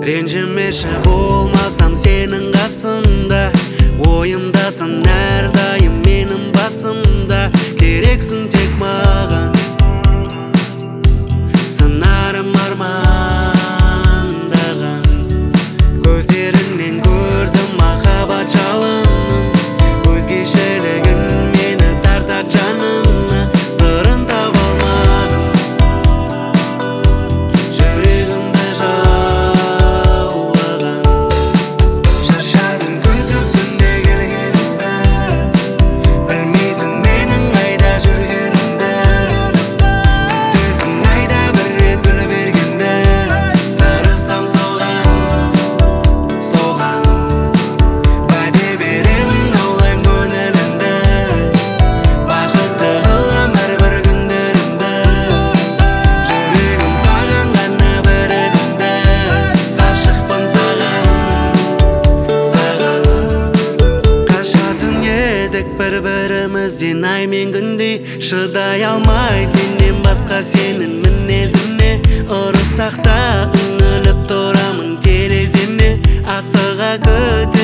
Ренжімеші болмасам сенің қасымда, ойымдасың әрдайым менің басымда. Керексің тек маған, сынарым армандаған. Көздеріңнен көрдім махаббат жалынын, өзгешелігің мені тартар жанына. Сырын таба алмадым, жүрегімді жаулаған. Шаршадым күтіп түнде келгеніңді, білмейсің менің қайда жүргенімді. Күтесің айда бір рет гүл бергенді, тырысам соған уәде беремін аулайым көңіліңді. Бақытты қылам әрбір күндеріңді, жүрегім саған ғана беретінді. Ғашықпын саған. Қашатын едік бір-бірімізден ай мен күндей, шыдай алмай менен басқа сенің мінезіңе. Ұрысақ та үңіліп тұрамын тереземе, асыға күтемін